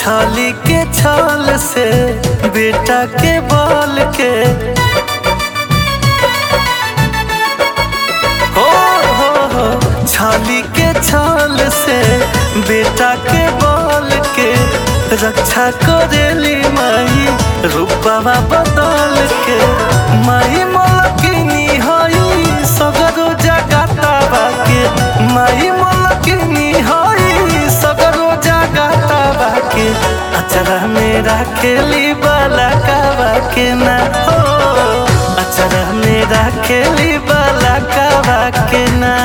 छाली के छाल से बेटा के बाल के हो छाली के छाल से बेटा के बाल के रक्षा करेली माई रूपवा बदल के। माई मलकिनी हई सगरो जगता बाके, माई मलकिनी हई सगरो जगता बाके। अचरा मेरा खेली बाला कावा के ना हो, अचरा मेरा खेली बाला कावा के ना।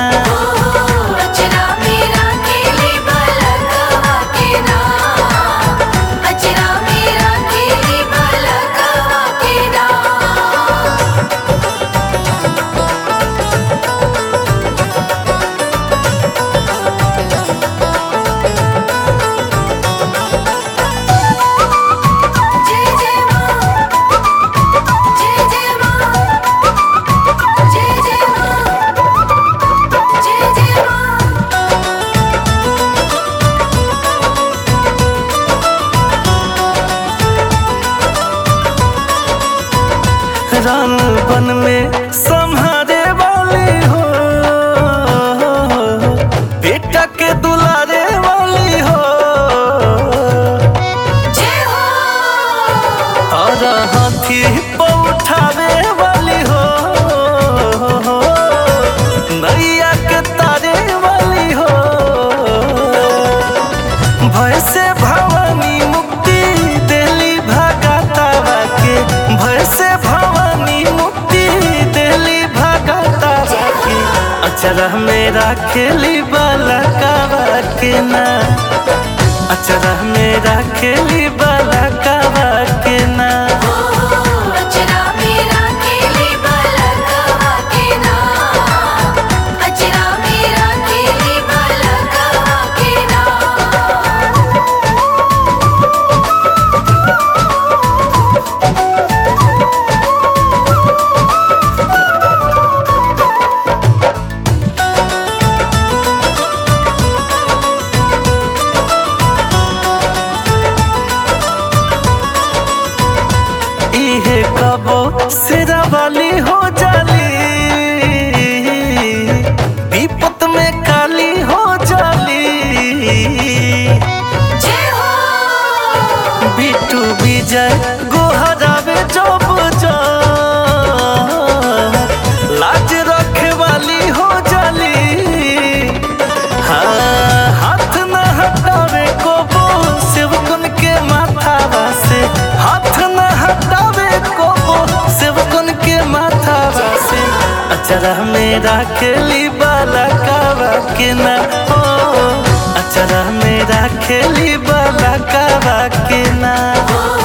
रान बन में संहारे वाली हो, बेटा के दुलारे वाली हो, और हाथी पे उठावे वाली हो, नैया के तारे वाली हो। भय से भवानी मुक्ति देली भगता बाके, भय से अचरा मेरा खेली बाला कावा के ना, अचरा मेरा खेली बाला कावा के ना। अचरा मेरा खेली बाला कावा के ना, अचरा मेरा खेली बाला कावा के ना। इहे कबो सिरा वाली हो जाली, विपत में काली हो जाली। बिट्टू विजय गोहरावे जब जा, लाज रखे वाली हो जाली। हाँ हाथ न हटावे कोबो सेवकन के माथावा से, हाथ न हटावे कोबो सेवकन के माथावा से। अचरा मेरा खेली बाला कावा के ना हो, अचरा मेरा खेली बाला कावा के ना।